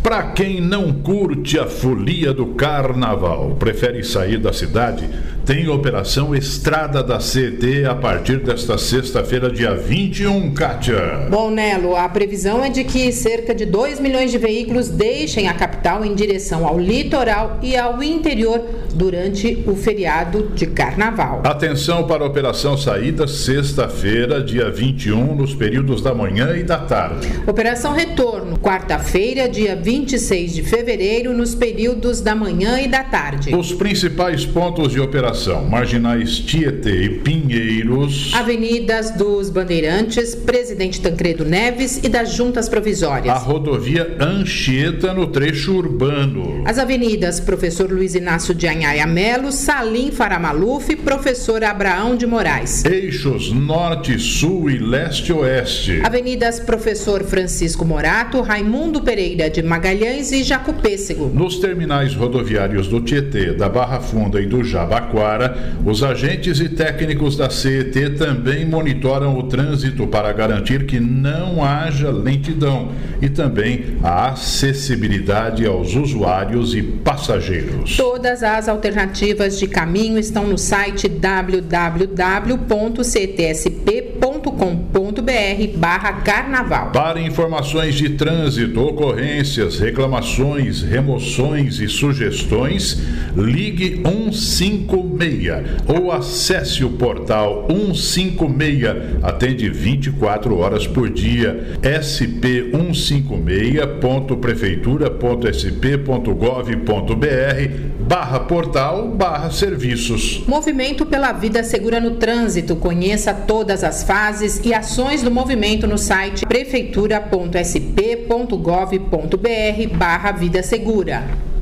Para quem não curte a folia do carnaval, prefere sair da cidade, tem operação Estrada da CET a partir desta sexta-feira, dia 21, Kátia. Bom, Nelo, a previsão é de que cerca de 2 milhões de veículos deixem a capital em direção ao litoral e ao interior durante o feriado de carnaval. Atenção para a operação saída sexta-feira, dia 21, nos períodos da manhã e da tarde. Operação retorno, quarta-feira, dia 26 de fevereiro, nos períodos da manhã e da tarde. Os principais pontos de operação: Marginais Tietê e Pinheiros, Avenidas dos Bandeirantes, Presidente Tancredo Neves e das Juntas Provisórias. A rodovia Anchieta no trecho urbano. As avenidas Professor Luiz Inácio de Anhaia Melo, Salim Faramaluf e Professor Abraão de Moraes. Eixos Norte, Sul e Leste-Oeste. Avenidas Professor Francisco Morato, Raimundo Pereira de Magalhães e Jacopêssego. Nos terminais rodoviários do Tietê, da Barra Funda e do Jabaquara, os agentes e técnicos da CET também monitoram o trânsito para garantir que não haja lentidão e também a acessibilidade aos usuários e passageiros. Todas as alternativas de caminho estão no site www.ctsp.com.br/carnaval. Para informações de trânsito, ocorrências, reclamações, remoções e sugestões, ligue 156 ou acesse o portal 156, atende 24 horas por dia, sp156.prefeitura.sp.gov.br/portal/serviços. Movimento pela Vida Segura no Trânsito. Conheça todas as fases e ações do movimento no site prefeitura.sp.gov.br/Vida Segura.